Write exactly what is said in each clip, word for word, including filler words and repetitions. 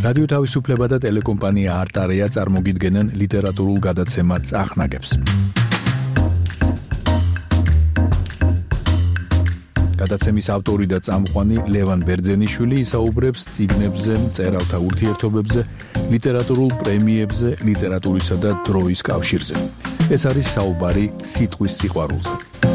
რადიო თავისუფლება და ტელეკომპანია არტარია წარმოგიდგენენ ლიტერატურულ გადაცემა წახნაგებს. გადაცემის ავტორი და წამყვანი ლევან ბერძენიშვილი ისაუბრებს წიგნებზე, მწერალთა ურთიერთობებზე, ლიტერატურულ პრემიებზე, ლიტერატურისა და დროის კავშირზე. ეს არის საუბარი სიტყვის სიყვარულზე.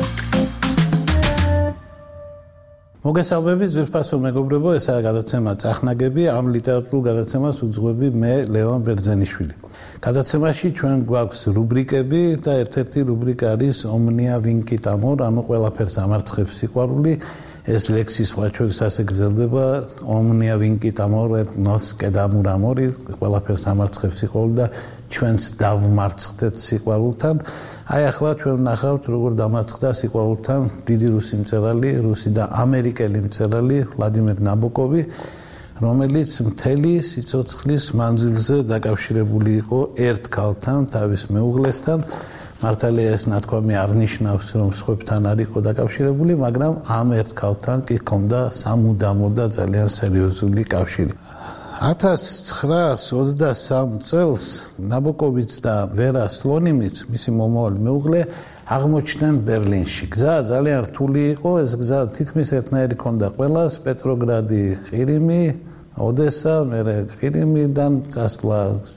მოგესალმებით ძვირფასო მეგობრებო, ესაა გადაცემა წახნაგები, ამ ლიტერატურულ გადაცემას უძღვები მე ლევან ბერძენიშვილი. გადაცემაში ჩვენ გვაქვს რუბრიკები და ერთ-ერთი რუბრიკა არის ომნია ვინკით ამორ, ანუ ყველაფერს ამარცხებს სიყვარული. ეს ლექსი სხვა შორის ასე გრძელდება, ომნია ვინკით ამორ et nos quedamos amori, ყველაფერს ამარცხებს სიყვარული და ჩვენს დავმარცხდეთ სიყვარულთან. აი ახლა ჩვენ ვნახავთ როგორ დამარცხდა სიყვარულთან დიდი რუსი მწერალი, რუსი და ამერიკელი მწერალი ვლადიმერ ნაბოკოვი, რომელიც მთელი სიცოცხლის მანძილზე დაკავშირებული იყო ერთ ქალთან, თავის მეუღლესთან. მართალია ეს ნათქვამი არ ნიშნავს, რომ სხვებთან არ იყო დაკავშირებული, მაგრამ ამ ერთ ქალთან კი ჰქონდა სამუდამო და ძალიან სერიოზული კავშირი. ათას ცხრაას ოცდასამ წელს ნაბოკოვიც და ვერა სლონიმიც, მისი მომავალი მეუღლე, აღმოჩნდნენ ბერლინში. გზა ძალიან რთული იყო, ეს გზა თითქმის ერთნაირი ჰქონდა ყველას, პეტროგრადი, ყირიმი, ოდესა, მერე ყირიმიდან წასვლა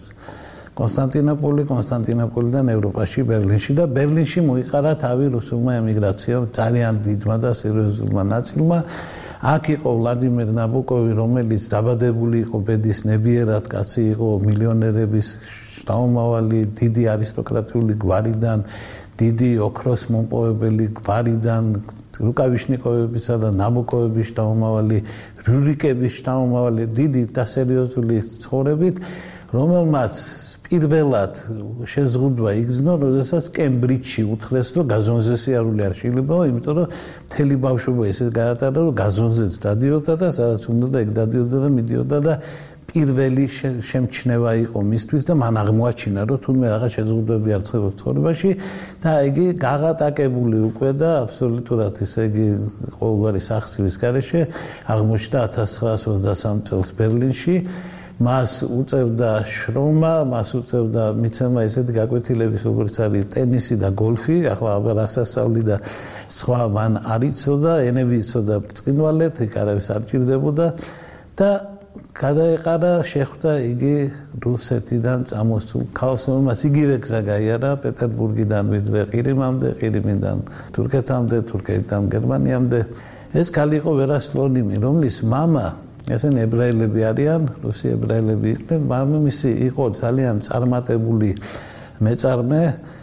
კონსტანტინოპოლი, კონსტანტინოპოლიდან ევროპაში, ბერლინში და ბერლინში მოიყარა თავი რუსულმა ემიგრაციამ, ძალიან დიდმა და სერიოზულმა ნაწილმა. აქ იყო ვლადიმერ ნაბოკოვი, რომელიც დაბადებული იყო ბედის ნებიერად, კაცი იყო მილიონერების შთამომავალი, დიდი არისტოკრატიული გვარიდან, დიდი ოქროს მომპოვებელი გვარიდან, რუკავიშნიკოვებისა და ნაბოკოვების შთამომავალი, რურიკების შთამომავალი, დიდი და სერიოზული ცხოვრებით, რომელმაც პირველად შეზღუდვა იგრძნო, როდესაც კემბრიჯში უთხრეს, რომ გაზონზე სიარული არ შეიძლებაო, იმიტომ რომ მთელი ბავშვობა ისე გაატარა, რომ გაზონზეც დადიოდა და სადაც უნდა ეგ დადიოდა და მიდიოდა და პირველი შემჩნევა იყო მისთვის და მან აღმოაჩინა, რომ თუნდაც რაღაც შეზღუდვები არ ცხებობს ცხოვრებაში და იგი გაღატაკებული უკვე და აბსოლუტურად ესე იგი ყოველგვარი სახსრის გარეშე აღმოჩნდა ათას ცხრაას ოცდასამ წელს ბერლინში. მას უწევდა შრომა, მას უწევდა მიცემა ესეთი გაკვეთილების, როგორც არის ტენისი და გოლფი, ახლა აბა ასასწავლი და სხვა მან არ იცოდა, ენები იცოდა ბრწყინვალედ, იქ არავის არ ჭირდებოდა და გადაეყარა, შეხვდა იგი რუსეთიდან წამოსულ ქალს, რომელმაც იგივე გზა გაიარა პეტერბურგიდან ვიდრე ყირიმამდე, ყირიმიდან თურქეთამდე, თურქეთიდან გერმანიამდე. ეს ქალი იყო ვერა სლონიმი, რომლის მამა ესენი ებრაელები არიან, რუსი ებრაელები იყვნენ, მამამისი იყო ძალიან წარმატებული მეწარმე,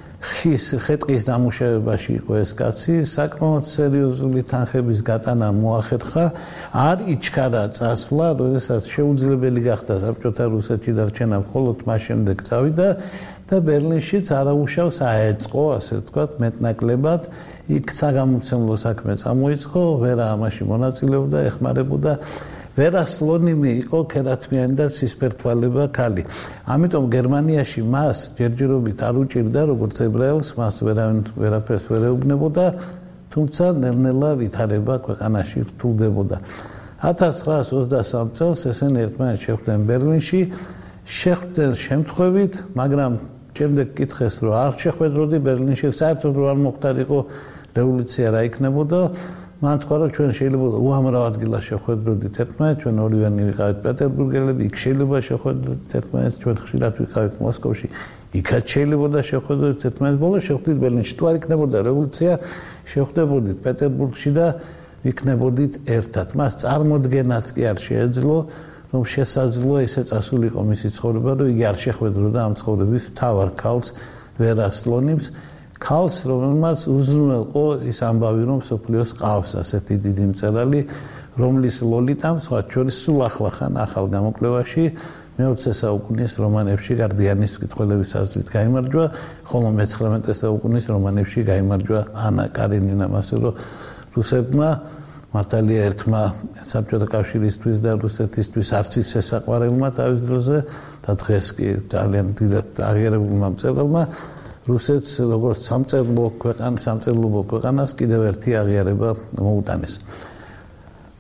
ხის ხე-ტყის დამუშავებაში იყო ეს კაცი, საკმაოდ სერიოზული თანხების გატანა მოახერხა, არ იჩქარა წასვლა, როდესაც შეუძლებელი გახდა საბჭოთა რუსეთში დარჩენა, მხოლოდ მას შემდეგ წავიდა და ბერლინშიც არაუშავს აეწყო, ასე ვთქვათ, მეტნაკლებად, იქ საგამომცემლო საქმე წამოიწყო, ვერა ამაში მონაწილეობდა, ეხმარებოდა. ვერა სლონიმი იყო ქერათმიანი და ცისფერთვალება ქალი. ამიტომ გერმანიაში მას ჯერჯერობით არ უჭირდა როგორც ებრაელს, მას ვერავინ ვერაფერს ვერ ეუბნებოდა, თუმცა ნელ-ნელა ვითარება ქვეყანაში რთულდებოდა. ათას ცხრაას ოცდასამ წელს ესენი ერთმანეთს შეხვდნენ ბერლინში, შეხვდნენ შემთხვევით, მაგრამ შემდეგ კითხეს, რომ არ შეხვედროდი ბერლინში, საერთოდ არ მოხდარიყო რევოლუცია რა იქნებოდა. მან თქვა, რომ ჩვენ შეიძლება უამრავ ადგილას შეხვედროდით ერთმანეთს, ჩვენ ორივენი ვიყავით პეტერბურგელები, იქ შეიძლება შეხვედროდით ერთმანეთს, ჩვენ ხშირად ვიყავით მოსკოვში, იქაც შეიძლება შეხვედროდით ერთმანეთს, ბოლოს შეხვდით ბერლინში. თუ არ იქნებოდა რევოლუცია, შეხვდებოდით პეტერბურგში და იქნებოდით ერთად. მას წარმოდგენაც კი არ შეეძლო, რომ შესაძლოა ისე წასულიყო მისი ცხოვრება, რომ იგი არ შეხვედროდა ამ ცხოვრების მთავარ ქალს, ვერა სლონიმს. ქალს, რომელმაც უზრუნველყო ის ამბავი, რომ მსოფლიოს ყავს ასეთი დიდი მწერალი, რომლის ლოლიტამ სხვა შორის სულ ახლახან ახალ გამოკვლევაში მეოცე საუკუნის რომანებში გარდიანის კითხველების აზრით გაიმარჯვა, ხოლო მეცხრამეტე საუკუნის რომანებში გაიმარჯვა ანა კარენინამ, ასე რომ რუსებმა მართალია ერთმა საბჭოთა კავშირისთვის და რუსეთისთვის არც ის ესაყვარებმა თავის დროზე და დღეს კი ძალიან დიდად აღიარებულმა მწერალმა რუსეთს როგორც სამწერლო ქვეყანას, სამწერლობო ქვეყანას კიდევ ერთი აღიარება მოუტანეს.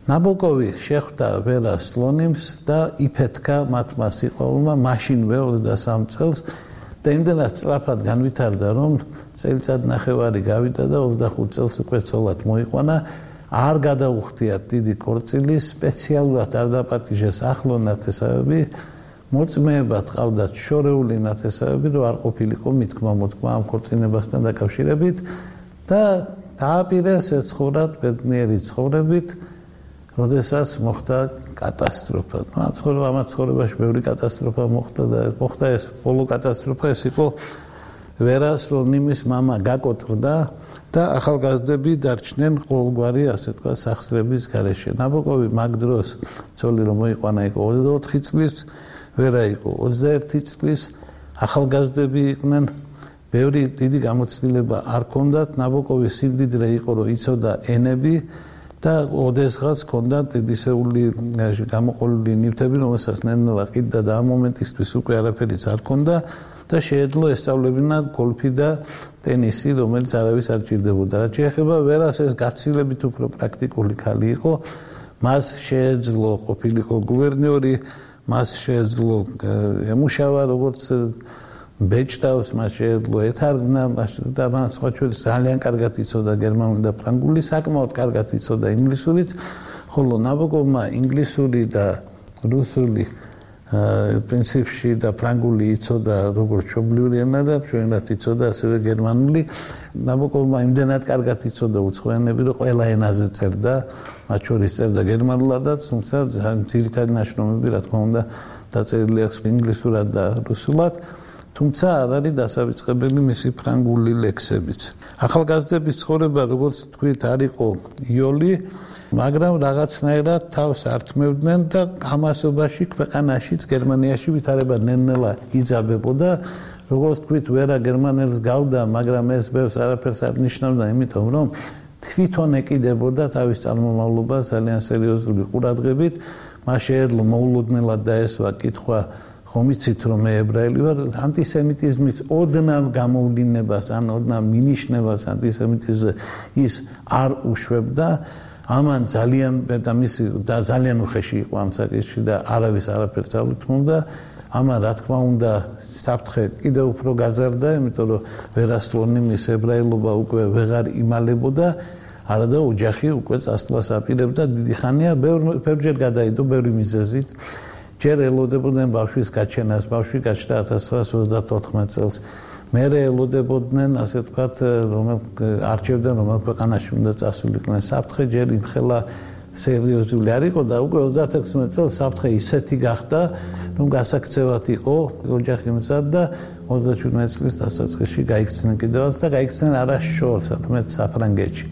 ნაბოკოვი შეხვდა ვერა სლონიმს და იფეთქა მათმა სიყვარულმა მაშინვე ოცდასამ წელს და იმდენად სწრაფად განვითარდა, რომ წელიწად ნახევარი გავიდა და ოცდახუთ წელს უკვე ცოლად მოიყვანა. არ გადაუხდიათ დიდი ქორწილი, სპეციალურად არ დაპატიჟეს ახლო ნათესავები, მოწმეებად ყავდათ შორეული ნათესავები, რომ არ ყოფილიყო მithქმა მოთქმა ამ ქორწინებასთან დაკავშირებით და დააპირეს ეცხოვრათ ბედნიერი ცხოვრებით, როდესაც მოხდა კატასტროფა. ამ ცხოვრებაში ბევრი კატასტროფა მოხდა და მოხდა ეს ბოლო კატასტროფა, ეს იყო ვერა სლონიმის მამა გაკოტრდა და ახალგაზრდები დარჩნენ ყოველგვარი, ასე თქვა, სახსრების გარეშე. ნაბოკოვი მაგ დროს ცოლი რომ მოიყვანა იყო ოცდაოთხი წლის, ვერა იყო ოცდაერთი წლის, ახალგაზრდები იყვნენ, ბევრი დიდი გამოცდილება არ ჰქონდათ. ნაბოკოვის სიმდიდრე იყო, რომ იცოდა ენები და ოდესღაც ჰქონდა დიდისეული გამოყოლილი ნივთები, რომელსაც ნელ-ნელა ყიდდა და ამ მომენტისთვის უკვე არაფერიც არ ჰქონდა და შეეძლო ესწავლებინა გოლფი და ტენისი, რომელიც არავის არ ჭირდებოდა. რაც შეეხება ვერას, ეს გაცილებით უფრო პრაქტიკული ქალი იყო. მას შეეძლო ყოფილიყო გუბერნიორი, მას შეეძლო ემუშავა როგორც ბეჭდავს, მას შეეძლო ეთარგმნა და მას სხვა ჩვენს ძალიან კარგად იცოდა გერმანული და ფრანგული, საკმაოდ კარგად იცოდა ინგლისურიც, ხოლო ნაბოკოვმა ინგლისური და რუსული პრინციპში და ფრანგული იცოდა როგორც მშობლიური ენა და ჩვენად იცოდა ასევე გერმანული. ნაბოკოვმა იმდენად კარგად იცოდა უცხო ენები, რომ ყველა ენაზე წერდა, მათ შორის წერდა გერმანულადაც, თუმცა ძირითადი ნაშრომები, რა თქმა უნდა, დაწერილი აქვს ინგლისურად და რუსულად. თუმცა არ არის დასავიწყებელი მისი ფრანგული ლექსებიც. ახალგაზრდების ცხოვრება, როგორც თქვით, არ იყო იოლი, მაგრამ რაღაცნაირად თავს ართმევდნენ და ამასობაში ქვეყანაშიც, გერმანიაში ვითარება ნელ-ნელა იძაბებოდა. როგორც თქვით, ვერა გერმანელს გავდა, მაგრამ ეს ბევრს არაფერს არ ნიშნავდა, იმიტომ რომ თვითონ ეკიდებოდა თავის წარმომავლობა ძალიან სერიოზული ყურადღებით. მას შეეძლო მოულოდნელად დაესვა კითხვა, ხომ იცით რომ მე ებრაელი ვარ, ანტისემიტიზმის ოდნავ გამოვლინებას, ან ოდნავ მინიშნებას ანტისემიტიზმზე ის არ უშვებდა. ამან ძალიან და მისი და ძალიან უხეში იყო ამ საკითხში და არავის არაფერს არ უთმობდა. ამან რა თქმა უნდა საფრთხე კიდევ უფრო გაზარდა, იმიტომ რომ ვერა სლონიმის ებრაელობა უკვე ვეღარ იმალებოდა, არადა ოჯახი უკვე წასვლას აპირებდა დიდი ხანია, ბევრჯერ გადაიდო ბევრი მიზეზით. ჯერ ელოდებოდნენ ბავშვის გაჩენას, ბავშვი გაჩნდა ათას ცხრაას ოცდათოთხმეტ წელს. მერე ელოდებოდნენ, ასე ვთქვათ, რომელ არჩევდნენ, რომელ ქვეყანაში უნდა წასულიყვნენ. საფრთხე ჯერ იმხელა სერიოზული არ იყო და უკვე ოცდათექვსმეტ წელს საფრთხე ისეთი გახდა, რომ გასაქცევად იყო ოჯახი მზად და ოცდაშვიდმეტ წლის დასაწყისში გაიქცნენ კიდევაც და გაიქცნენ არაშორს, თუმცა საფრანგეთში.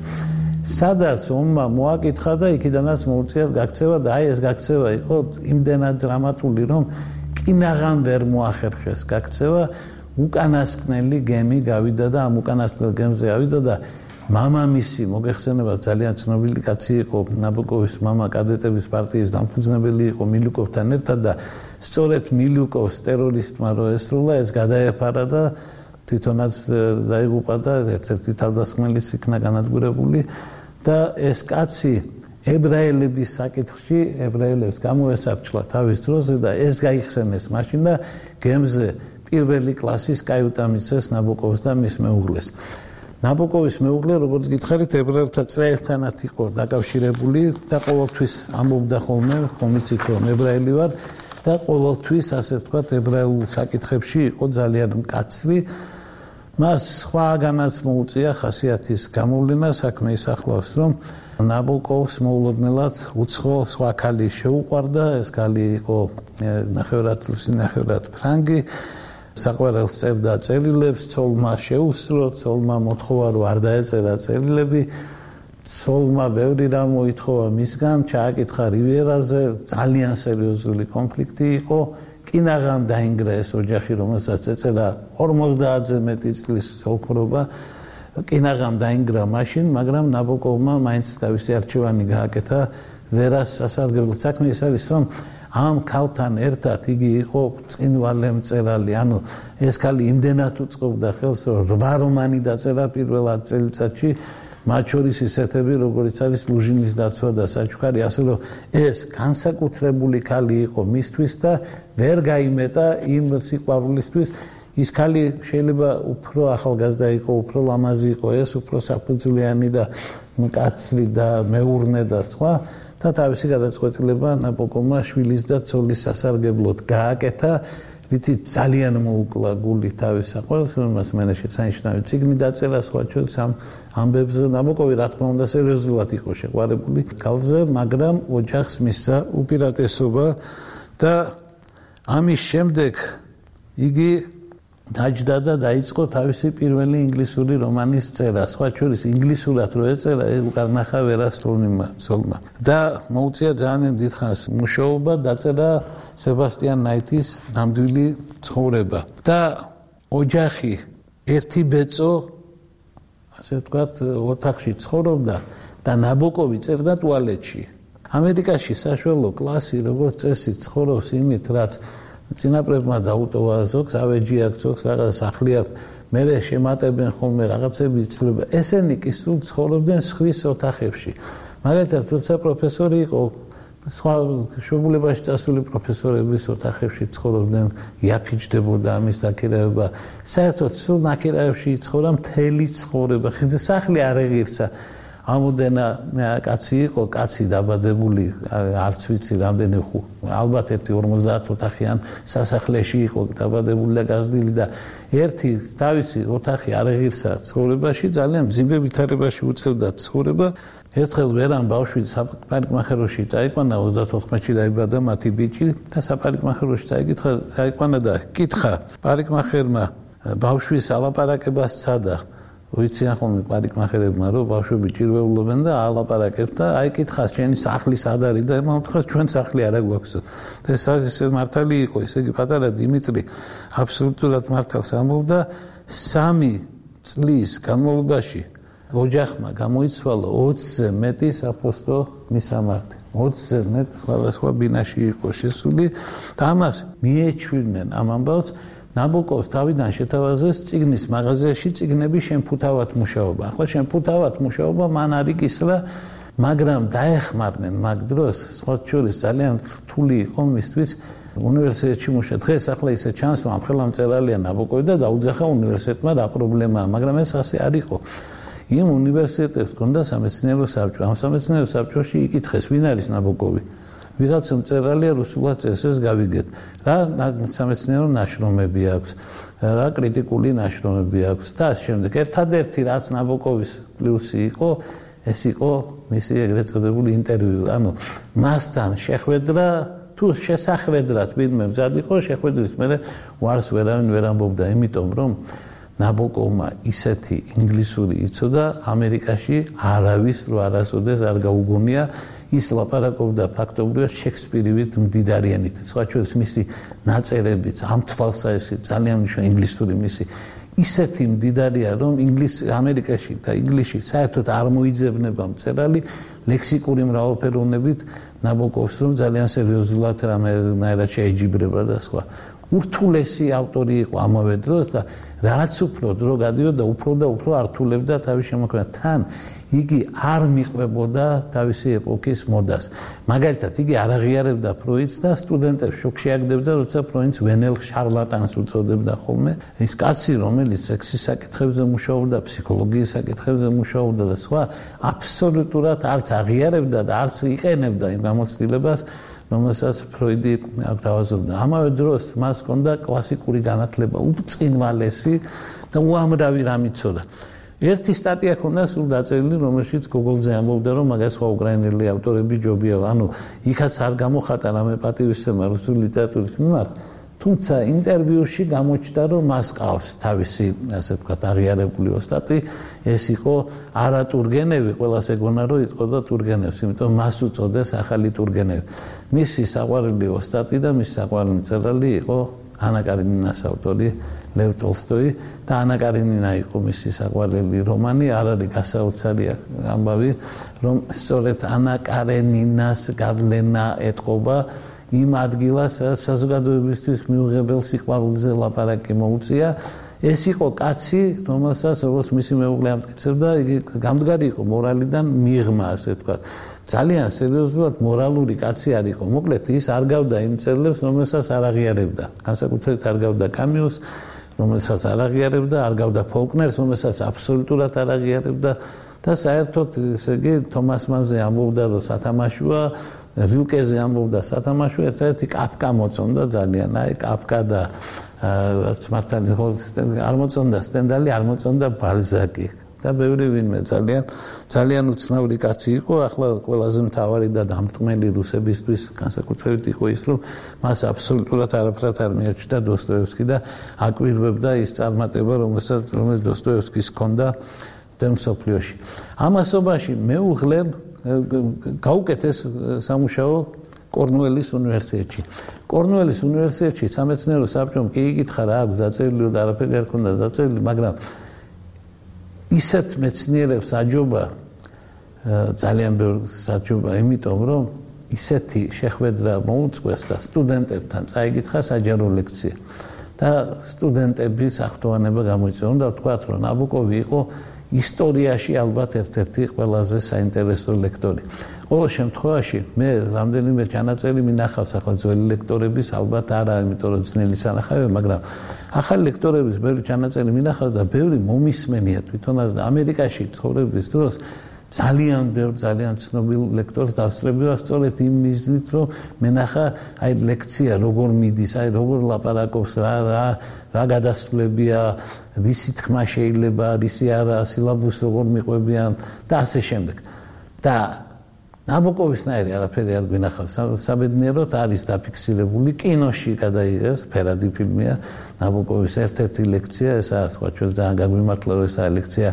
სადაც ომმა მოაკითხა და იქიდანაც მოუწიათ გაქცევა და აი ეს გაქცევა იყო იმდენად დრამატული, რომ კინაღამ ვერ მოახერხეს გაქცევა, უკანასკნელი გემი გავიდა და ამ უკანასკნელ გემზე ავიდა და მამამისი, მოგეხსენება, ძალიან ცნობილი კაცი იყო, ნაბოკოვის მამა კადეტების პარტიის დამფუძნებელი იყო მილუკოვთან ერთად და სწორედ მილუკოვს ტერორისტმა რო ესროლა, ეს გადაეფარა და თვითონაც დაიღუპა და ერთ-ერთი თავდასხმელიც იქნა განადგურებული და ეს კაცი ებრაელების საკითხში ებრაელებს გამოესაბჭლა თავის დროზე და ეს გაიხსენეს მაშინ და გემზე პირველი კლასის კაიუტა მიცეს ნაბოკოვს და მის მეუღლეს. ნაბოკოვის მეუღლე, როგორც გითხარით, ებრაელთა წრეებთანაც იყო დაკავშირებული და ყოველთვის ამბობდა ხოლმე, ხომ იცით რომ ებრაელი ვარ და ყოველთვის, ასე ვთქვათ, ებრაელულ საკითხებში იყო ძალიან მკაცრი. მას სხვაგანაც მოუწია ხასიათის გამოვლენა, საქმე ის ახლავს, რომ ნაბოკოვს მოულოდნელად უცხო სხვა ქალი შეუყვარდა, ეს ქალი იყო ნახევრად რუსი, ნახევრად ფრანგი. საყვარელს წერდა წერილებს, ცოლმა შეუსწრო, ცოლმა მოთხოვა რომ არ დაეწერა წერილები, ცოლმა ბევრი რამ მოითხოვა მისგან, ჩააკითხა რივიერაზე, ძალიან სერიოზული კონფლიქტი იყო. კინაღამ დაინგრა ეს ოჯახი, რომელსაც ეწერა ორმოცდაათზე მეტი წლის ცოლქრობა. კინაღამ დაინგრა მაშინ, მაგრამ ნაბოკოვმა მაინც თავისი არჩევანი გააკეთა ვერას სასარგებლოდ. საქმე ის არის, რომ ამ ქალთან ერთად იგი იყო წინვალე მწერალი, ანუ ეს ქალი იმდენად უწყობდა ხელს, რომ რვა რომანი დაწერა პირველად წელიწადში, მათ შორის ისეთები, როგორიც არის ლუჟინის დაცვა და საჩუქარი, ასე რომ ეს განსაკუთრებული ქალი იყო მისთვის და ვერ გაიმეტა იმ სიყვარულისთვის. ის ქალი შეიძლება უფრო ახალგაზრდა იყო, უფრო ლამაზი იყო, ეს უფრო საფუძვლიანი და მკაცრი და მეურნე და სხვა და თავისი გადაწყვეტილება ნაბოკოვმა შვილის და ცოლის სასარგებლოდ გააკეთა. ვითი ძალიან მოუკლა გული თავის საყვარელს, რომელმაც მენეში სანიშნავი წიგნი დაწერა, სხვა ჩვენს ამ ამბებზე ნაბოკოვი რა თქმა უნდა სერიოზულად იყო შეყვარებული ქალზე, მაგრამ ოჯახს მისცა უპირატესობა და ამის შემდეგ იგი დაჯდა და დაიწყო თავისი პირველი ინგლისური რომანის წერა. სხვა ჩვენს ინგლისურად რო ეწერა, უკან ნახა ვერასწორნიმა ცოლმა. და მოუწია ძალიან დიდხანს მუშაობა, დაწერა სებასტიან ნაითის ნამდვილი ცხოვრება და ოჯახი ერთი ბეწო ასე ვთქვათ ოთახში ცხოვრობდა და ნაბოკოვი წერდა ტუალეტში. ამერიკაში საშუალო კლასი როგორც წესი ცხოვრობს იმით, რაც წინაპრებმა დაუტოვა ზოგს ავეჯი აქვს, ზოგს რაღაც სახლი აქვს, მერე შემატებენ ხოლმე რაღაცები იცვლება. ესენი კი სულ ცხოვრობდნენ სხვის ოთახებში. მაგალითად, როცა პროფესორი იყო სხვა შულებაში წასული პროფესორების ოთახებში ცხოვრობდნენ, იაფიჯდებოდა ამის დაქირავება. საერთოდ სულ ნაქირავებში იცხოვრა მთელი ცხოვრება. ხიძე სახლი არ ეღირცა. ამოდენა კაცი იყო, კაცი დაბადებული, არც ვიცი რამდენი ხუ, ალბათ ერთი ორმოცდაათ ოთახიან სასახლეში იყო დაბადებული და გაზრდილი და ერთი თავისი ოთახი არ ეღირცა ცხოვრებაში, ძალიან მძიმე ვითარებაში უწევდა ცხოვრება. ერთხელ ვერან ბავშვი საპარიკმახეროში წაიყვანა, ოცდათოთხმეტში დაიბადა მათი ბიჭი და საპარიკმახეროში წაიკითხა, წაიყვანა და კითხა პარიკმახერმა ბავშვის ალაპარაკებას სცადა. ვიციან ხოლმე პარიკმახერებმა, რომ ბავშვები ჭირვეულობენ და ალაპარაკებს და აი კითხას, შენი სახლი სად არის და მომთხოვს ჩვენ სახლი არა გვაქვსო. და ეს ესე მართალი იყო, ესე იგი პატარა დიმიტრი აბსოლუტურად მართალს ამბობდა. სამი წლის განმავლობაში ოჯახმა გამოიცვალა ოცზე მეტი საფოსტო მისამართი. ოცზე მეტ სხვადასხვა ბინაში იყო შესული და ამას მიეჩვირნენ ამ ამბავს. ნაბოკოვს თავიდან შეთავაზეს წიგნის მაღაზიაში წიგნები შემფუთავად მუშაობა. ახლა შემფუთავად მუშაობა მან არ იკისრა, მაგრამ დაეხმარნენ მაგ დროს, სხვა შორის ძალიან რთული იყო მისთვის უნივერსიტეტში მუშაობა. დღეს ახლა ისე ჩანს, რომ ამ ხელმწერალია ნაბოკოვი და დაუძახა უნივერსიტეტმა რა პრობლემაა, მაგრამ ეს ასე არ იყო. იმ უნივერსიტეტებს ჰქონდა სამეცნიერო საბჭო. ამ სამეცნიერო საბჭოში იკითხეს, ვინ არის ნაბოკოვი. ვიღაცა მწერალია რუსულად წერს, ეს გავიგეთ. რა სამეცნიერო ნაშრომები აქვს, რა კრიტიკული ნაშრომები აქვს და ამ შემდეგ. ერთადერთი რაც ნაბოკოვის პლუსი იყო, ეს იყო მისი ეგრეთ წოდებული ინტერვიუ. ანუ მასთან შეხვედრა, თუ შესახვედრად ვინმე მზად იყო, შეხვედრის მერე უარს ვერავინ ვერ ამბობდა, იმიტომ რომ ნაბოკოვმა ისეთი ინგლისური იცოდა, ამერიკაში არავის რო არასოდეს არ გაუგონია. ის ლაპარაკობდა ფაქტობრივად შექსპირივით მდიდარიანით. სხვა ჩვენს მისი ნაწერებიც ამ თვალსაჩინო ძალიან მნიშვნელოვანი ინგლისური მისი ისეთი მდიდარია, რომ ინგლისი ამერიკაში და ინგლისში საერთოდ არ მოიძებნება მწერალი ლექსიკური მრავალფეროვნებით ნაბოკოვს, რომ ძალიან სერიოზულად რამენაირად შეიჯიბრება და სხვა. ურთულესი ავტორი იყო ამავე დროს და რაც უფრო დრო გადიოდა, უფრო და უფრო ართულებდა თავის შემოქმედებას. თან იგი არ მიყვებოდა თავისი ეპოქის მოდას. მაგალითად, იგი არ აღიარებდა ფროიდს და სტუდენტებს შოკში აგდებდა, როცა ფროიდს ვენელ შარლატანს უწოდებდა ხოლმე. ის კაცი, რომელიც სექსის საკითხებზე მუშაობდა, ფსიქოლოგიის საკითხებზე მუშაობდა და სხვა, აბსოლუტურად არც აღიარებდა და არც იყენებდა იმ გამოცდილებას, რომელსაც ფროიდი აღთავაზებდა. ამავე დროს მას ჰქონდა კლასიკური განათლება, უბრწყინვალესი და უამრავი რამ იცოდა. ერთი სტატია ჰქონდა სულ დაწერილი, რომელშიც გოგოლზე ამბობდა, რომ მაგას სხვა უკრაინელი ავტორები ჯობია. ანუ იქაც არ გამოხატა რამე პატივისცემა რუსული ლიტერატურის მიმართ, თუმცა ინტერვიუში გამოჩნდა, რომ მას ყავს თავისი, ასე ვთქვათ, აღიარებული ოსტატი, ეს იყო არა ტურგენევი, ყველას ეგონა, რომ იტყოდა ტურგენევს, იმიტომ მას უწოდეს ახალი ტურგენევი. მისი საყვარელი ოსტატი და მისი საყვარელი მწერალი იყო ანა კარენინას ავტორი ლევ ტოლსტოი და ანა კარენინა იყო მისი საყვარელი რომანი. არ არის გასაოცარი ამბავი, რომ სწორედ ანა კარენინას გავლენა ეტყობა იმ ადგილას, სადაც საზოგადოებისთვის მიუღებელ სიყვარულზე ლაპარაკი მოუწია. ეს იყო კაცი, რომელსაც როგორც მისი მეუღლე ამტკიცებდა, იგი გამდგარი იყო მორალიდან მიღმა, ასე ვთქვათ. ძალიან სერიოზულად მორალური კაცი არ იყო. მოკლედ ის არ გავდა იმ წერილებს, რომელსაც არ აღიარებდა. განსაკუთრებით არ გავდა კამიუს, რომელსაც არ აღიარებდა, არ გავდა ფოლკნერს, რომელსაც აბსოლუტურად არ აღიარებდა და საერთოდ ესე იგი თომას მანზე ამბობდა, რომ სათამაშოა, rilკეზე ამბობდა სათამაშოა, ერთ-ერთი კაფკა მოწონდა ძალიან. აი კაფკა და რაც მართალი არ მოწონდა სტენდალი, არ მოწონდა ბალზაკი და ბევრი ვინმე ძალიან ძალიან უცნაური კაცი იყო. ახლა ყველაზე მთავარი და დამტყმელი რუსებისთვის განსაკუთრებით იყო ის, რომ მას აბსოლუტურად არაფრად არ მიაჩნდა დოსტოევსკი და აკვირვებდა ის წარმატება, რომელსაც რომელიც დოსტოევსკის ჰქონდა მსოფლიოში. ამასობაში მეუღლემ გაუკეთეს სამუშაო კორნუელის უნივერსიტეტში. კორნუელის უნივერსიტეტში სამეცნიერო საბჭომ კი იკითხა რა აქვს დაწერილი და არაფერი არ ქონდა დაწერილი, მაგრამ ისეთ მეცნიერებს აჯობა ძალიან ბევრ საჯობა, იმიტომ რომ ისეთი შეხვედრა მოუწყვეს და სტუდენტებთან წაიკითხა საჯარო ლექცია და სტუდენტების აღფრთოვანება გამოიწვია. უნდა ვთქვათ, რომ ნაბოკოვი იყო ისტორიაში ალბათ ერთ-ერთი ყველაზე საინტერესო ლექტორი. ყოველ შემთხვევაში მე რამდენიმე ჩანაწერი მინახავს ახლა ძველი ლექტორების, ალბათ არა, იმიტომ რომ ძნელი სანახავია, მაგრამ ახალი ლექტორების ბევრი ჩანაწერი მინახავს და ბევრი მომისმენია თვითონაც და ამერიკაში ცხოვრების დროს ძალიან ბევრ ძალიან ცნობილ ლექტორს დავსწრებია სწორედ იმ მიზნით, რომ მენახა აი ლექცია როგორ მიდის, აი როგორ ლაპარაკობს, რა რა რა გადასვლებია, რისი თქმა შეიძლება, რისი არა, სილაბუსს როგორ მიყვებიან და ასე შემდეგ. და ნაბოკოვისნაირი არაფერი არ გვინახავს. საბედნიეროდ არის დაფიქსირებული კინოში გადაიღეს, ფერადი ფილმია, ნაბოკოვის ერთ-ერთი ლექცია, ესაა სხვა ჩვენ ძალიან გაგვიმართლა, რომ ესაა ლექცია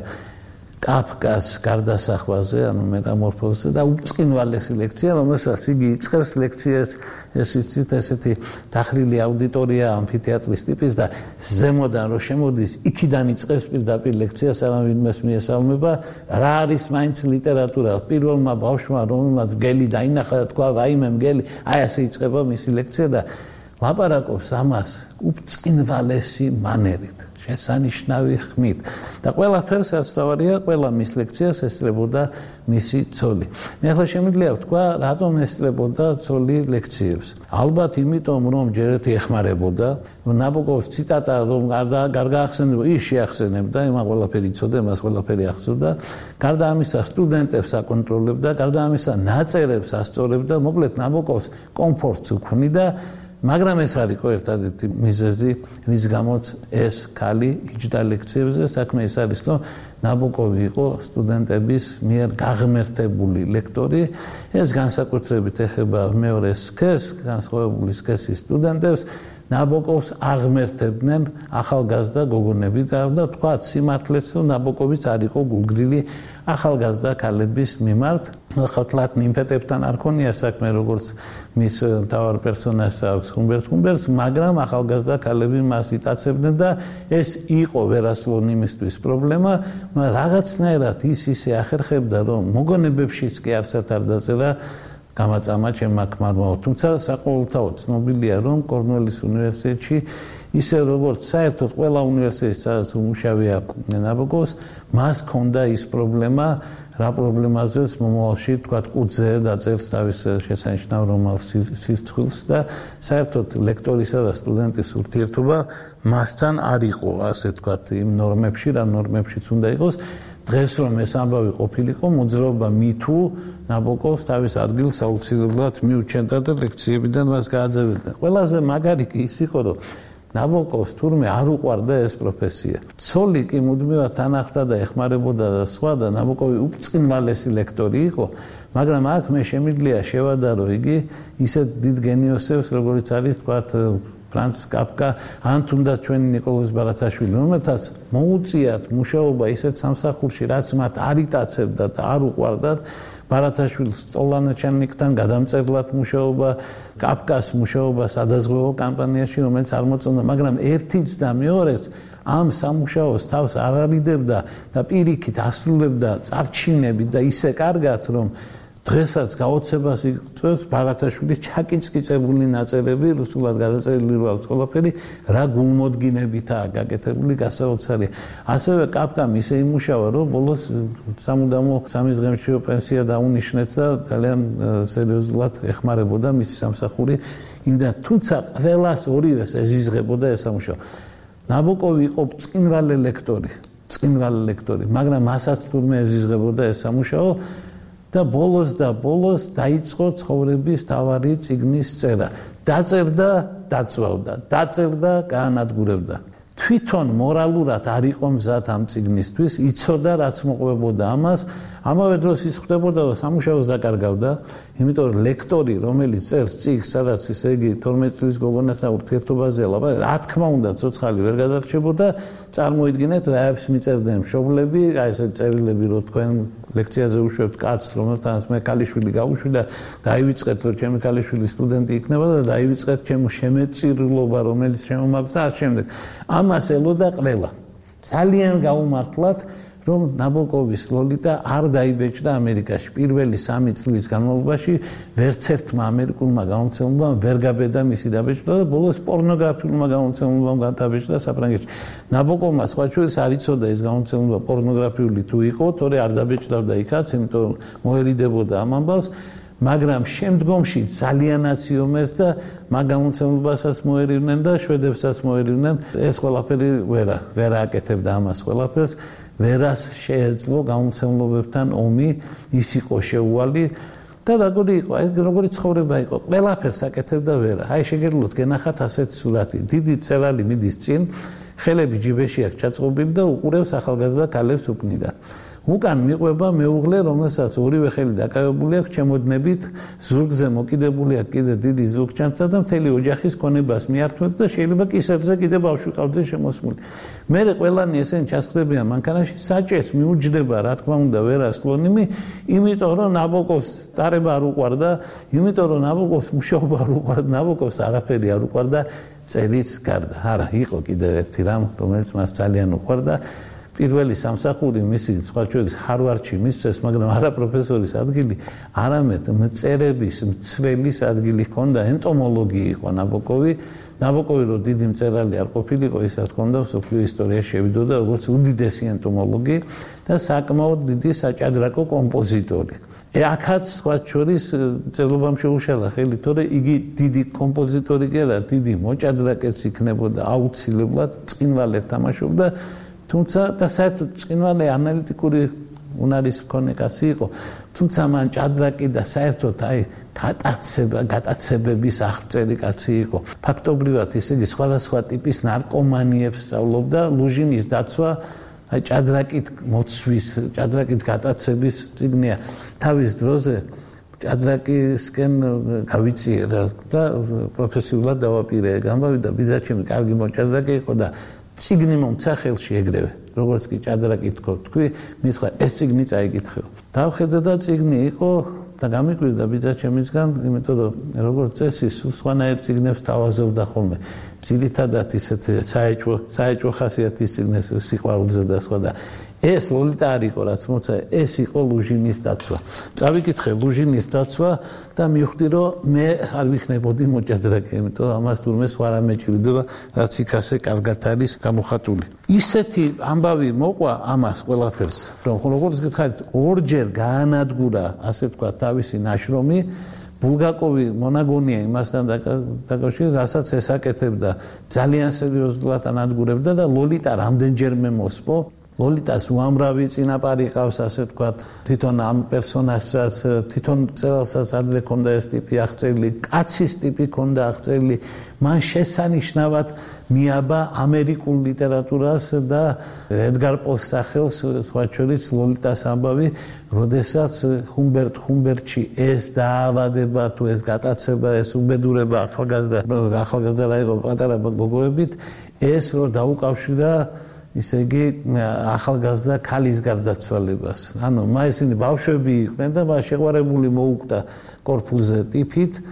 კაფკას გარდასახვაზე, ანუ მეტამორფოზზე და უწყინვალესი ლექცია, რომელსაც იგი იწყებს ლექციას, ეს იცით ესეთი დახრილი აუდიტორია ამფითეატრის ტიპის და ზემოდან რო შემოდის, იქიდან იწყებს პირდაპირ ლექციას, არ ვინმეს მიესალმება, რა არის მაინც ლიტერატურა, პირველმა ბავშვმა რომელმაც მგელი დაინახა და თქვა, ვაიმე მგელი, აი ასე იწყება მისი ლექცია და ლაპარაკობს ამას უწყინვალესი მანერით, შესანიშნავი ხმით და ყველაფერს ასწავარია, ყველა მის ლექციას ესწრებოდა მისი ცოლი. მე ახლა შემიძლია ვთქვა, რატომ ესწრებოდა ცოლი ლექციებს. ალბათ იმიტომ, რომ ჯერ ერთი ეხმარებოდა, ნაბოკოვის ციტატა რომ არ გაახსენებდა, ის შეახსენებდა, იმან ყველაფერი იცოდა, მას ყველაფერი ახსოვდა. გარდა ამისა, სტუდენტებს აკონტროლებდა, გარდა ამისა, ნაწერებს ასწორებდა, მოკლედ ნაბოკოვს კომფორტს უქმნიდა. მაგრამ ეს არის ერთადერთი მიზეზი, რის გამოც ეს ქალი იჯდა ლექციებზე. საქმე ის არის, რომ ნაბოკოვი იყო სტუდენტების მიერ გაღმერთებული ლექტორი. ეს განსაკუთრებით ეხება მეორე სქესს, განსხვავებული სქესის სტუდენტებს. ნაბოკოვს აღმერთებდნენ ახალგაზრდა გოგონები და თქვა სიმართლეც, რომ ნაბოკოვიც არ იყო გულგრილი ახალგაზრდა ქალების მიმართ. ხალხად ნიმფეტებთან არ ქონია საქმე, როგორც მის მთავარ პერსონაჟს აქვს ჰუმბერტ ჰუმბერტს, მაგრამ ახალგაზრდა ქალები მას იტაცებდნენ და ეს იყო ვერასწორ იმისთვის პრობლემა, მაგრამ რაღაცნაირად ის ისე ახერხებდა, რომ მოგონებებშიც კი არცერთ არ დაწერა გამაწამა ჩემმა ქმარმა. თუმცა საყოველთაოდ ცნობილია, რომ კორნუელის უნივერსიტეტში ისე როგორც საერთოდ ყველა უნივერსიტეტში, სადაც უმუშავია ნაბოკოვს, მას ჰქონდა ის პრობლემა, რა პრობლემაზეც მომავალში თქვა ყურძე დაწერს თავის შესანიშნავ რომანს სიცხვილს და საერთოდ ლექტორისა და სტუდენტის ურთიერთობა მასთან არ იყო, ასე თქვა, იმ ნორმებში, რა ნორმებშიც უნდა იყოს. დღეს რომ ეს ამბავი ყოფილიყო, მოძრაობა მითუ ნაბოკოვს თავის ადგილს აუცილებლად მიუჩენდა და ლექციებიდან მას გააძევებდნენ. ყველაზე მაგარი კი ის იყო, რომ ნაბოკოვს თურმე არ უყვარდა ეს პროფესია. ცოლი კი მუდმივად თანახდა და ეხმარებოდა და სხვა და ნაბოკოვი უწყინვალესი ლექტორი იყო, მაგრამ აქ მე შემიძლია შევადარო იგი ისეთ დიდ გენიოსებს, როგორც არის თქვათ ფრანც კაფკა, ან თუნდაც ჩვენი ნიკოლოზ ბარათაშვილი, რომელთაც მოუწიათ მუშაობა ისეთ სამსახურში, რაც მათ არ იტაცებდა და არ უყვარდათ. ბარათაშვილს სტოლანაჩენიკთან გადამწერლად მუშაობა, კაფკას მუშაობა სადაზღვევო კამპანიაში, რომელიც არ მოწონდა, მაგრამ ერთიც და მეორეც ამ სამუშაოს თავს არ არიდებდა და პირიქით ასრულებდა წარჩინებით და ისე კარგად, რომ დღესაც გაოცებას იწვევს ბარათაშვილის ჩაკიწყიწებული ნაწერები, რუსულად გადაწერილი რო აქვს ყველაფერი, რა გულმოდგინებითაა გაკეთებული, გასაოცარი. ასევე კაფკამ ისე იმუშავა, რომ ბოლოს სამუდამო სამი დღემდე პენსია დაუნიშნეთ და ძალიან სერიოზულად ეხმარებოდა მისი სამსახური. იმდა თუმცა ყველას ორივეს ეზიზღებოდა ეს სამუშაო. ნაბოკოვი იყო ბრწყინვალე ლექტორი, ბრწყინვალე ლექტორი, მაგრამ მასაც თურმე ეზიზღებოდა ეს სამუშაო და ბოლოს და ბოლოს დაიწყო ცხოვრების თავარი წიგნის წერა. დაწერდა, დაწვავდა, დაწერდა, გაანადგურებდა. თვითონ მორალურად არ იყო მზად ამ წიგნისთვის, იცოდა რაც მოყვებოდა ამას, ამავე დროს ის ხვდებოდა რომ სამუშაოს დაკარგავდა, იმიტომ რომ ლექტორი, რომელიც წერს წიგნს, სადაც ისე იგი თორმეტ წლის გოგონასთან ურთიერთობაზე ლაპარაკობს, რა თქმა უნდა, ცოცხალი ვერ გადარჩებოდა, წარმოიდგინეთ რაებს მიწერდნენ მშობლები, აი ესე წერილები რო თქვენ ლექციაზე უშვებთ კაცს, რომელთანაც მე ქალიშვილი გავუშვი და დაივიწყეთ რომ ჩემი ქალიშვილი სტუდენტი იქნება და დაივიწყეთ ჩემო შემეწირულობა, რომელიც შემომაქვს და ამ შემდეგ. ამას ელოდა ყველა. ძალიან გაუმართლად რომ ნაბოკოვის ლოლიტა არ დაიბეჭდა ამერიკაში. პირველი სამი წლის განმავლობაში ვერც ერთმა ამერიკულმა გამომცემლობამ ვერ გაბედა მისი დაბეჭდა და ბოლოს პორნოგრაფიულმა გამომცემლობამ გადაბეჭდა საფრანგეთში. ნაბოკოვმა სხვა შორის არ იცოდა ეს გამომცემლობა პორნოგრაფიული თუ იყო, თორე არ დაბეჭდავდა იქაც, იმიტომ რომ მოერიდებოდა ამ ამბავს. მაგრამ შემდგომში ძალიანაც იომეს და მაგ გამომცემლობასაც მოერივნენ და შვედებსაც მოერივნენ. ეს ყველაფერი ვერა, ვერა აკეთებდა ამას ყველაფერს. ვერას შეეძლო გამომცემლობებთან ომი, ის იყო შეუვალი და როგორი იყო, აი როგორი ცხოვრება იყო, ყველაფერს აკეთებდა ვერა. აი შეგეძლოთ გენახათ ასეთი სურათი, დიდი წერალი მიდის წინ, ხელები ჯიბეში აქვს ჩაწყობილი და უყურებს ახალგაზრდა ქალებს უკნიდან. უკან მიყვება მეუღლე, რომელსაც ორივე ხელი დაკავებული აქვს ჩემოდნებით, ზურგზე მოკიდებული აქვს კიდე დიდი ზურგჩანთა და მთელი ოჯახის ქონებას მიართმევს და შეიძლება კისერზე კიდე ბავშვი ყავდეს შემოსმული. მერე ყველანი ესენი ჩასხდებიან მანქანაში, საჭეს მიუჯდება, რა თქმა უნდა, ვერას ლონიმი, იმიტომ რომ ნაბოკოვს ტარება არ უყვარდა, იმიტომ რომ ნაბოკოვს მუშაობა არ უყვარდა, ნაბოკოვს არაფერი არ უყვარდა, წერის გარდა. არა, იყო კიდევ ერთი რამ, რომელიც მას ძალიან უყვარდა. პირველი სამსახური მისი სხვა შორის ჰარვარდში მისცეს, მაგრამ არა პროფესორის ადგილი, არამედ მწერების მცველის ადგილი ჰქონდა, ენტომოლოგი იყო ნაბოკოვი. ნაბოკოვი რო დიდი მწერალი არ ყოფილიყო, ისაც ჰქონდა მსოფლიო ისტორიაში შევიდოდა როგორც უდიდესი ენტომოლოგი და საკმაოდ დიდი საჭადრაკო კომპოზიტორი. აქაც სხვა შორის წერლობამ შეუშალა ხელი, თორე იგი დიდი კომპოზიტორი კი არა, დიდი მოჭადრაკეც იქნებოდა აუცილებლად, წყინვალედ თამაშობდა. თუმცა და საერთოდ წყინვალე ანალიტიკური უნარის მქონე კაცი იყო, თუმცა მან ჭადრაკი და საერთოდ აი გატაცება, გატაცებების აღწერი კაცი იყო. ფაქტობრივად ისე იგი სხვადასხვა ტიპის ნარკომანიებს სწავლობდა, ლუჟინის დაცვა, აი ჭადრაკით მოცვის, ჭადრაკით გატაცების წიგნია. თავის დროზე ჭადრაკისკენ გავიწიე და პროფესიულად დავაპირე. გამოვიდა ბიზაჩემი კარგი მოჭადრაკე იყო და წიგნი მომცა ხელში ეგრევე, როგორც კი ჭადრაკით თქვი, მის ხარ ეს წიგნი წაიკითხო. დავხედე და წიგნი იყო და გამიკვირდა ბიძაჩემისგან, იმიტომ რომ როგორც წესი, სხვანაირ წიგნებს თავაზობდა ხოლმე. ძირითადად ისეთ საეჭვო, საეჭვო ხასიათის წიგნებს სიყვარულზე და სხვა და ეს ლოლიტა არ იყო, რაც მოცა, ეს იყო ლუჟინის დაცვა. წავიკითხე ლუჟინის დაცვა და მივხვდი, რომ მე არ ვიქნებოდი მოჭადრაკე, იმიტომ რომ ამას თურმე სხვა რამე ჭირდება, რაც იქ ასე კარგად არის გამოხატული. ისეთი ამბავი მოყვა ამას ყველაფერს, რომ როგორც გითხარით, ორჯერ გაანადგურა, ასე თქვა, თავისი ნაშრომი. ბულგაკოვი მონაგონია იმასთან დაკავშირებით, რასაც ეს აკეთებდა, ძალიან სერიოზულად ანადგურებდა და ლოლიტა რამდენჯერმე მოსპო. ლოლიტას უამრავი წინაპარი ყავს, ასე თქვა, თვითონ ამ პერსონაჟსაც, თვითონ წერალსაც ადრე ქონდა ეს ტიპი აღწერილი, კაცის ტიპი ქონდა აღწერილი. მან შესანიშნავად მიაბა ამერიკულ ლიტერატურას და ედგარ პოს სახელს, სხვა შორის ლოლიტას ამბავი, როდესაც ჰუმბერტ ჰუმბერტში ეს დაავადება თუ ეს გატაცება, ეს უბედურება ახალგაზრდა, ახალგაზრდა რა იყო პატარა გოგოებით, ეს რო დაუკავშირა ისე იგი ახალგაზრდა ქალის გარდაცვალებას. ანუ მას ისინი ბავშვები იყვნენ და მას შეყვარებული მოუკვდა კორფულზე ტიფით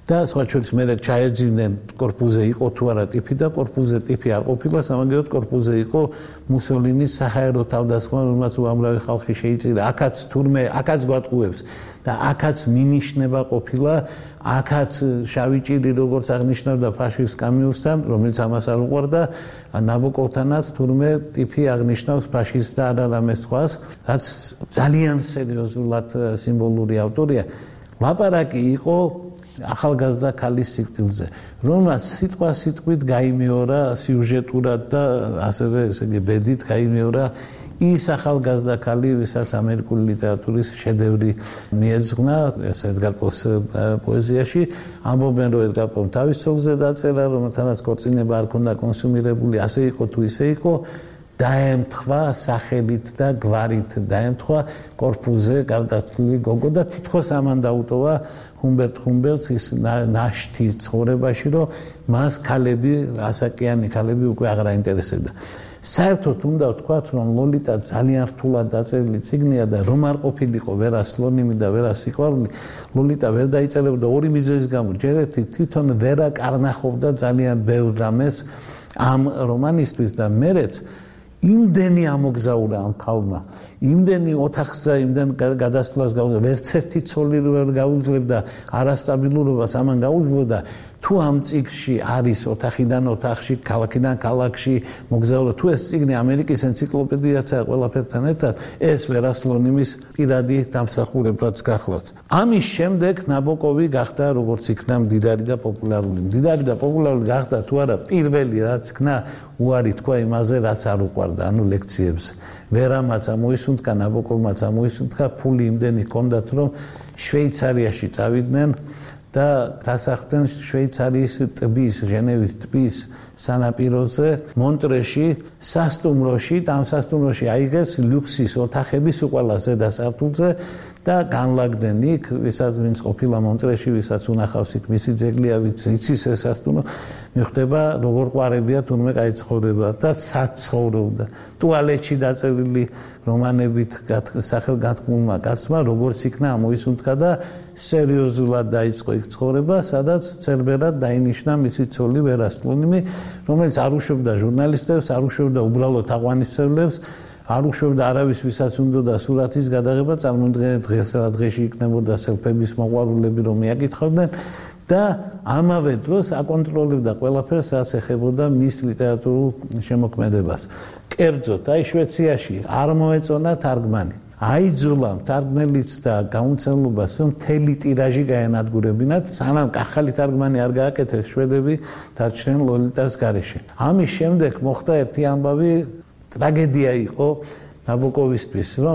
და სხვა შორის მე ჩაეძინენ კორპუსზე იყო თუ არა ტიპი და კორპუსზე ტიპი არ ყოფილა, სამაგეროდ კორპუსზე იყო მუსოლინის საჰაერო თავდასხმა, რომელსაც უამრავი ხალხი შეიწირა. აქაც თურმე აქაც გვატყუებს და აქაც მინიშნება ყოფილა, აქაც შავი ჭირი როგორც აღნიშნავდა ფაშისტ კამიუსთან, რომელიც ამას არ უყვარდა, ნაბოკოვთანაც თურმე ტიპი აღნიშნავს ფაშისტ და არა რამე სხვას, რაც ძალიან სერიოზულად სიმბოლური ავტორია. ლაპარაკი იყო ახალგაზრდა ქალის სიკვდილზე, რომელსაც სიტყვა სიტყვით გაიმეორა სიუჟეტურად და ასევე ესე იგი ბედით გაიმეორა ის ახალგაზრდა ქალი, ვისაც ამერიკული ლიტერატურის შედევრი მიეძღვნა ეს ედგარ პოს პოეზიაში. ამბობენ, რომ ედგარ პომ თავის ცოლზე დაწერა, რომელთანაც ქორწინება არ ქონდა კონსუმირებული, ასე იყო თუ ისე იყო. დაემთხვა სახელით და გვარით დაემთხვა კორპუსზე გარდაცვლილი გოგო და თითქოს ამან დაუტოვა ჰუმბერტ ჰუმბერტს ის ნაშთი ცხოვრებაში, რომ მას ქალები, ასაკიანი ქალები უკვე აღარ აინტერესებდა. საერთოდ უნდა ვთქვათ, რომ ლოლიტა ძალიან რთულად დაწერილი წიგნია და რომ არ ყოფილიყო ვერა სლონიმი და ვერა სიყვარული, ლოლიტა ვერ დაიწერებდა ორი მიზეზის გამო. ჯერ ერთი თვითონ ვერ აკარნახობდა ძალიან ბევრ რამეს ამ რომანისთვის და მერეც იმდენი ამოგზაურა ამ ქალმა, იმდენი ოთახს და იმდენ გადასვლას გაუძლო, ვერც ერთი ცოლი ვერ გაუძლებდა, არასტაბილურობას ამან გაუძლოდა. თუ ამ წიგნში არის ოთახიდან ოთახში, ქალაქიდან ქალაქში მოგზაურა, თუ ეს წიგნი ამერიკის ენციკლოპედიაცაა ყველაფერთან ერთად, ეს ვერასლონიმის პირადი დამსახურებაც გახლავთ. ამის შემდეგ ნაბოკოვი გახდა როგორც იქნა მდიდარი და პოპულარული. მდიდარი და პოპულარული გახდა თუ არა პირველი რაც ქნა უარი თქვა იმაზე, რაც არ უყვარდა, ანუ ლექციებს. ვერამაც ამოისუნთქა, ნაბოკოვმაც ამოისუნთქა, ფული იმდენი ჰქონდათ, რომ შვეიცარიაში წავიდნენ და დასახლდნენ შვეიცარიის ტბის, ჟენევის ტბის სანაპიროზე, მონტრეში, სასტუმროში და ამ სასტუმროში აიღეს ლუქსის ოთახების უყველას ზედა სართულზე და განლაგდნენ იქ, ვისაც ვინც ყოფილა მონტრეში, ვისაც უნახავს იქ მისი ძეგლია, ვინც იცის ეს სასტუმრო, მიხვდება როგორ ყვარებია თურმე კაი ცხოვრება და საცხოვრობდა. ტუალეტში დაწერილი რომანებით სახელგანთქმულმა კაცმა როგორც იქნა ამოისუნთქა და სერიოზულად დაიწყო იქ ცხოვრება, სადაც ცერბერად დაინიშნა მისი ცოლი ვერასლონიმი, რომელიც არ უშვებდა ჟურნალისტებს, არ უშვებდა უბრალოდ აღვანისმცემლებს, არ უშვებდა არავის, ვისაც უნდა სურათის გადაღება, წარმოიდგინეთ დღესა დღეში იქნებოდა სელფების მოყვარულები, რომ მიაკითხავდნენ და ამავე დროს აკონტროლებდა ყველაფერს, რაც ეხებოდა მის ლიტერატურულ შემოქმედებას. კერძოდ, აი შვეიცარიაში არ მოეწონა თარგმანი. აიძულა მთარგმნელიც და გამომცემლობას, რომ მთელი ტირაჟი გაენადგურებინათ, სანამ ახალი თარგმანი არ გააკეთეს, შვედები დარჩნენ ლოლიტას გარეშე. ამის შემდეგ მოხდა ერთი ამბავი, ტრაგედია იყო ნაბოკოვისთვის, რომ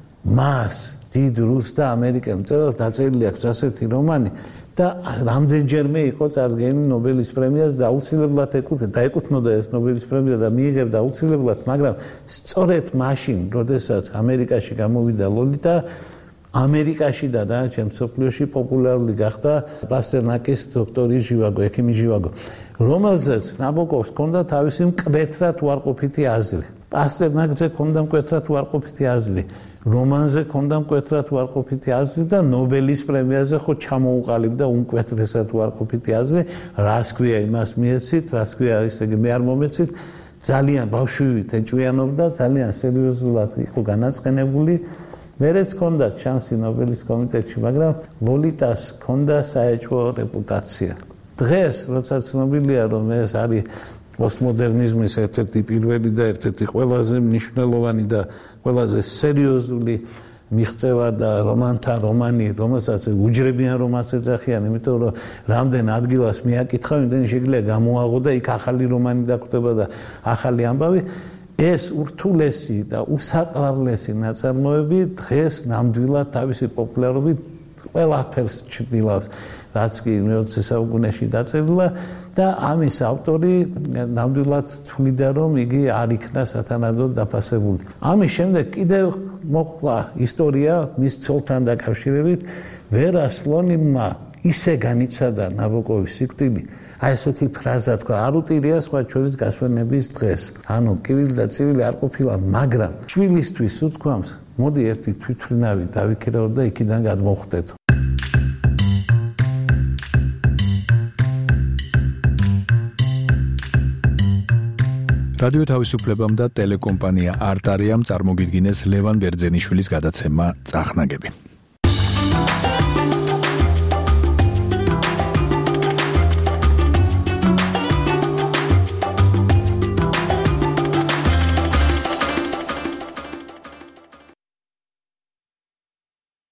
მას დიდ რუს და ამერიკელ მწერალს დაწერილი აქვს ასეთი რომანი და რამდენჯერმე იყო წარდგენილი ნობელის პრემიას და აუცილებლად ეკუთვნოდა, დაეკუთვნოდა ეს ნობელის პრემია და მიიღებდა აუცილებლად, მაგრამ სწორედ მაშინ, როდესაც ამერიკაში გამოვიდა ლოლიტა, ამერიკაში და დანარჩენ მსოფლიოში პოპულარული გახდა პასტერნაკის დოქტორი ჟივაგო, ექიმი ჟივაგო, რომელზეც ნაბოკოვს ჰქონდა თავისი მკვეთრად უარყოფითი აზრი. პასტერნაკზე ჰქონდა მკვეთრად უარყოფითი აზრი. რომანზე ჰქონდა მკვეთრად უარყოფითი აზრი და ნობელის პრემიაზე ხო ჩამოუყალიბდა უმკვეთრესად უარყოფითი აზრი, რას ქვია იმას მიეცით, რას ქვია ესე იგი მე არ მომეცით, ძალიან ბავშვივით ეჭვიანობდა, ძალიან სერიოზულად იყო განაწყენებული. მერეც ჰქონდა შანსი ნობელის კომიტეტში, მაგრამ ლოლიტას ჰქონდა საეჭვო რეპუტაცია. დღეს, როცა ცნობილია, რომ ეს არის პოსტმოდერნიზმის ერთ-ერთი პირველი და ერთ-ერთი ყველაზე მნიშვნელოვანი და ყველაზე სერიოზული მიღწევა და რომანთა რომანი, რომელსაც უჯრებიან რომანს ეძახიან, იმიტომ რომ რამდენ ადგილას მიაკითხა, იმდენი შეიძლება გამოაღო და იქ ახალი რომანი დაგვდება და ახალი ამბავი. ეს ურთულესი და უსაყვარლესი ნაწარმოები დღეს ნამდვილად თავისი პოპულარობით ყველაფერს ჩრდილავს, რაც კი მეოცე საუკუნეში დაწერილა და ამის ავტორი ნამდვილად თვლიდა, რომ იგი არ იქნა სათანადოდ დაფასებული. ამის შემდეგ კიდევ მოხდა ისტორია მის ცოლთან დაკავშირებით, ვერასლონიმმა ისე განიცადა ნაბოკოვის სიკვდილი, აი ესეთი ფრაზა თქვა, არ უტირია სხვა ჩვენის გასვენების დღეს. ანუ კივილი და წივილი არ ყოფილა, მაგრამ შვილისთვის უთქვამს, მოდი ერთი თვითმფრინავი დავიქირავ და იქიდან გადმოვხვდეთ. რადიო თავისუფლებამ და ტელეკომპანია არტარიამ წარმოგიდგინეს ლევან ბერძენიშვილის გადაცემა წახნაგები.